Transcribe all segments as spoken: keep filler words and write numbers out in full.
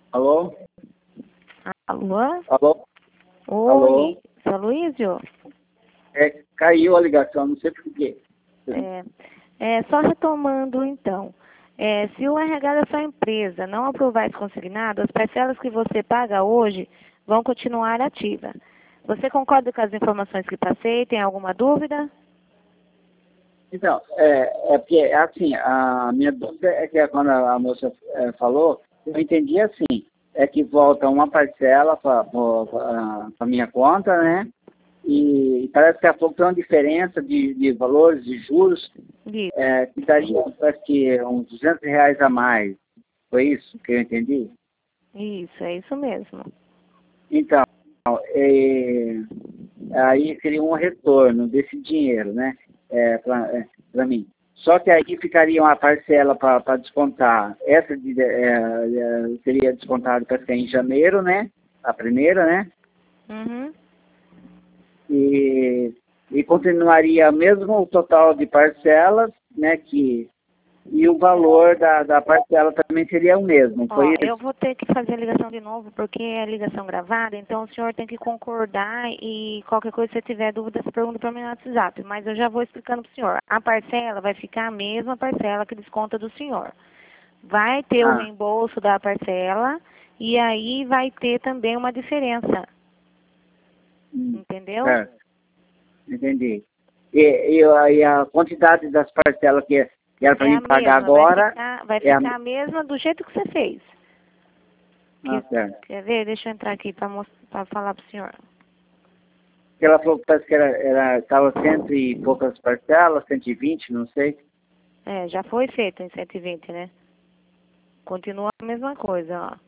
Alô? Alô? Alô? Oi, Alô? seu Luísio? É, caiu a ligação, não sei por quê. É, é, só retomando então, é, se o R H da sua empresa não aprovar esse consignado, as parcelas que você paga hoje vão continuar ativas. Você concorda com as informações que passei? Tem alguma dúvida? Então, é, é porque, assim, a minha dúvida é que quando a moça é, falou, eu entendi assim, é que volta uma parcela para a minha conta, né? E parece que há pouco tem uma diferença de, de valores, de juros, Isso, é, que daria, parece que uns duzentos reais a mais. Foi isso que eu entendi? isso, é isso mesmo. Então, é, aí seria um retorno desse dinheiro, né? É, para mim. Só que aí ficaria uma parcela para descontar. Essa de, é, é, seria descontada para ser em janeiro, né? A primeira, né? Uhum. E, e continuaria mesmo o total de parcelas, né? Que, e o valor da, da parcela também seria o mesmo. Foi Ó, isso? eu vou ter que fazer a ligação de novo, porque é ligação gravada, então o senhor tem que concordar e qualquer coisa, se tiver dúvida, você pergunta para mim no WhatsApp. Mas eu já vou explicando para o senhor. A parcela vai ficar a mesma parcela que desconta do senhor. Vai ter o Ah, reembolso da parcela e aí vai ter também uma diferença, hum, entendeu? certo. Entendi. E, e, a- e a quantidade das parcelas que, que era para É mim a pagar mesma, vai agora ficar, vai é a... ficar a mesma do jeito que você fez. Ah, Que, certo. quer ver? Deixa eu entrar aqui para falar para o senhor. Porque ela falou que parece que era, era, estava cento e poucas parcelas, cento e vinte, não sei. É, já foi feito em cento e vinte, né? Continua a mesma coisa, ó.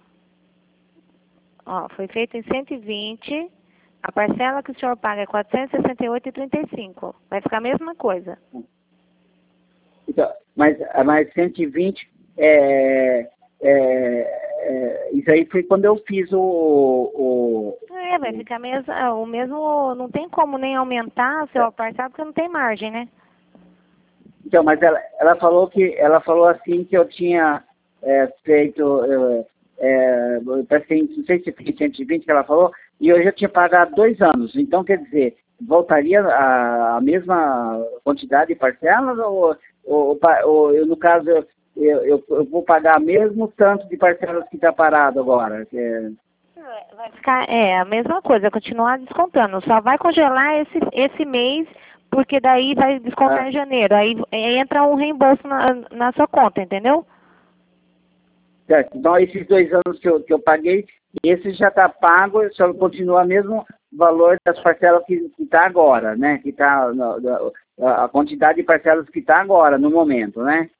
Ó, foi feito em cento e vinte. A parcela que o senhor paga é quatrocentos e sessenta e oito vírgula trinta e cinco. Vai ficar a mesma coisa. Então, mas, mas cento e vinte, é, é, é, isso aí foi quando eu fiz o... o, É, vai o ficar mesmo, é, o mesmo. Não tem como nem aumentar o seu parcela porque não tem margem, né? então, mas ela, ela falou que ela falou assim que eu tinha é, feito, é, é, parece que não sei se foi cento e vinte que ela falou, e eu já tinha pagado dois anos. Então, quer dizer, voltaria a, a mesma quantidade de parcelas ou, ou, ou eu, no caso, eu, eu, eu vou pagar mesmo tanto de parcelas que está parado agora? Que é... Vai ficar, é, a mesma coisa, continuar descontando. Só vai congelar esse, esse mês, porque daí vai descontar ah, em janeiro. Aí entra um reembolso na, na sua conta, entendeu? certo. Então, esses dois anos que eu, que eu paguei, esse já está pago, só continua mesmo o valor das parcelas que está agora, né? Que tá, a quantidade de parcelas que está agora, no momento, né?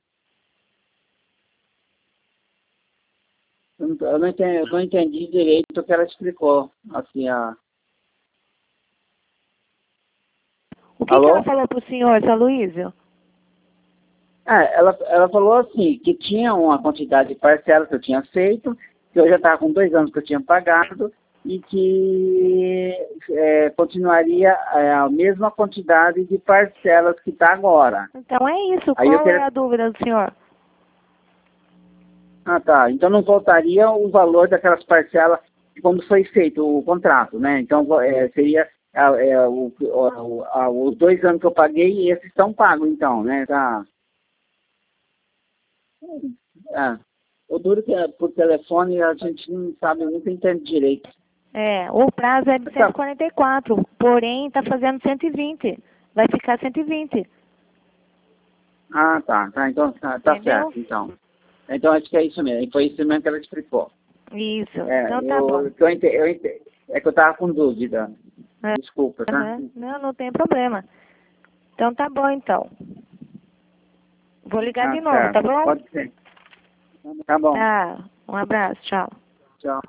Eu não, eu não entendi, eu não entendi direito o que ela explicou. Assim, a... O que, que ela Alô? falou pro senhor, seu Luísio? Ah, ela, ela falou assim, que tinha uma quantidade de parcelas que eu tinha feito, que eu já estava com dois anos que eu tinha pagado, e que é, continuaria é, a mesma quantidade de parcelas que está agora. Então é isso, Aí eu qual é queria... a dúvida do senhor? Ah, tá. Então não voltaria o valor daquelas parcelas de quando foi feito o contrato, né? Então é, seria ah, é, o, o, a- os dois anos que eu paguei e esses estão pagos, então, né? Tá. Ah, o duro que é por telefone a gente não sabe, nunca entende direito. É, o prazo é de cento Tá. e quarenta e quatro, porém está fazendo cento e vinte. Vai ficar cento e vinte, Ah, tá, tá, então tá, tá entendeu? certo, então. Então acho que é isso mesmo, foi isso mesmo que ela explicou. Isso, É, então tá bom. eu, eu, ente, eu ente, é que eu tava com dúvida. É, Desculpa, tá? aham. Não, não tem problema. Então tá bom, então. Vou ligar Ah, de novo, tá certo. bom? Pode ser. Tá bom. Tá, um abraço, tchau. Tchau.